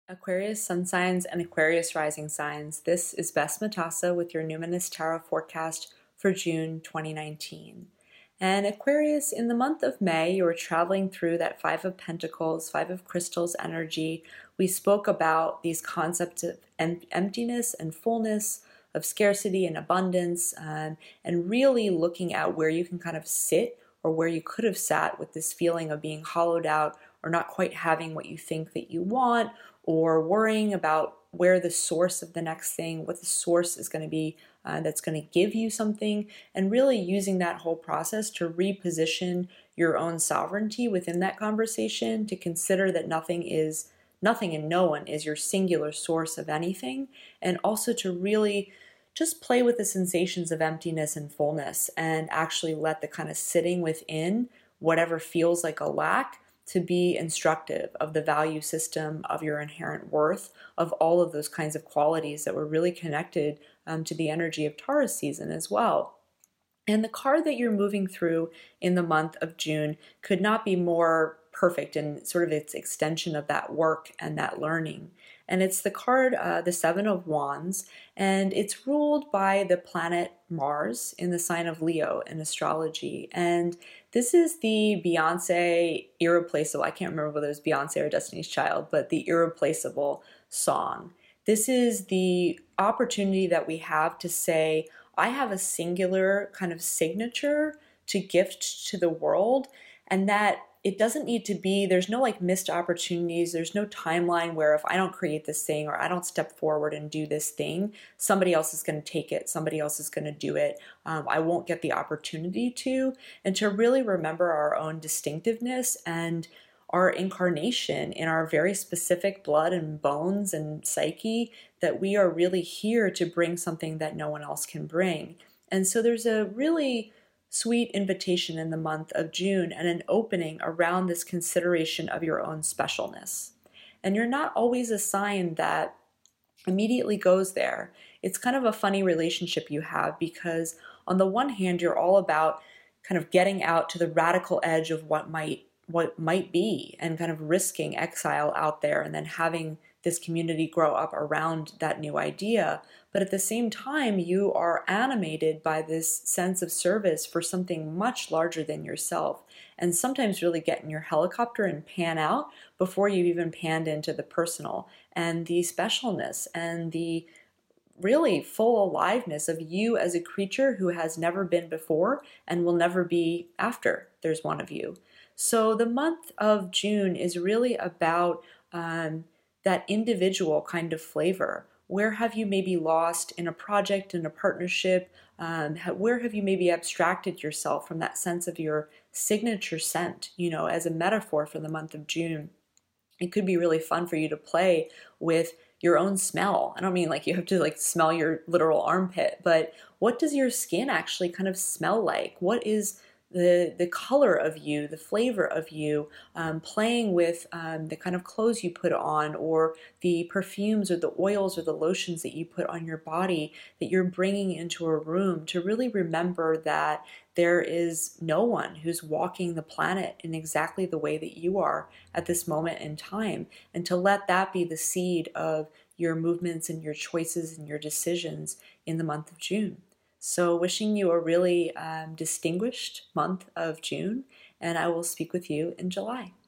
Aquarius sun signs and Aquarius rising signs. This is Bess Matassa with your Numinous Tarot forecast for June 2019. And Aquarius, in the month of May, you were traveling through that Five of Pentacles, Five of Crystals energy. We spoke about these concepts of emptiness and fullness, of scarcity and abundance, and really looking at where you can kind of sit or where you could have sat with this feeling of being hollowed out or not quite having what you think that you want, or worrying about where the source of the next thing, what the source is going to be that's going to give you something, and really using that whole process to reposition your own sovereignty within that conversation, to consider that nothing and no one is your singular source of anything, and also to really just play with the sensations of emptiness and fullness and actually let the kind of sitting within whatever feels like a lack to be instructive of the value system, of your inherent worth, of all of those kinds of qualities that were really connected to the energy of Taurus season as well. And the card that you're moving through in the month of June could not be more perfect in sort of its extension of that work and that learning. And it's the card, the Seven of Wands, and it's ruled by the planet Mars in the sign of Leo in astrology. And this is the Beyonce irreplaceable, I can't remember whether it was Beyonce or Destiny's Child, but the irreplaceable song. This is the opportunity that we have to say, I have a singular kind of signature to gift to the world, and that it doesn't need to be, there's no like missed opportunities. There's no timeline where if I don't create this thing or I don't step forward and do this thing, somebody else is going to take it. Somebody else is going to do it. I won't get the opportunity to. And to really remember our own distinctiveness and our incarnation in our very specific blood and bones and psyche, that we are really here to bring something that no one else can bring. And so there's a really sweet invitation in the month of June and an opening around this consideration of your own specialness. And you're not always a sign that immediately goes there. It's kind of a funny relationship you have, because on the one hand, you're all about kind of getting out to the radical edge of what might be, and kind of risking exile out there and then having this community grow up around that new idea. But at the same time, you are animated by this sense of service for something much larger than yourself, and sometimes really get in your helicopter and pan out before you've even panned into the personal and the specialness and the really full aliveness of you as a creature who has never been before and will never be after there's one of you. So the month of June is really about that individual kind of flavor. Where have you maybe lost in a project, in a partnership? Where have you maybe abstracted yourself from that sense of your signature scent, as a metaphor for the month of June? It could be really fun for you to play with your own smell. I don't mean like you have to like smell your literal armpit, but what does your skin actually kind of smell like? What is the color of you, the flavor of you, playing with the kind of clothes you put on, or the perfumes or the oils or the lotions that you put on your body that you're bringing into a room, to really remember that there is no one who's walking the planet in exactly the way that you are at this moment in time, and to let that be the seed of your movements and your choices and your decisions in the month of June. So wishing you a really distinguished month of June, and I will speak with you in July.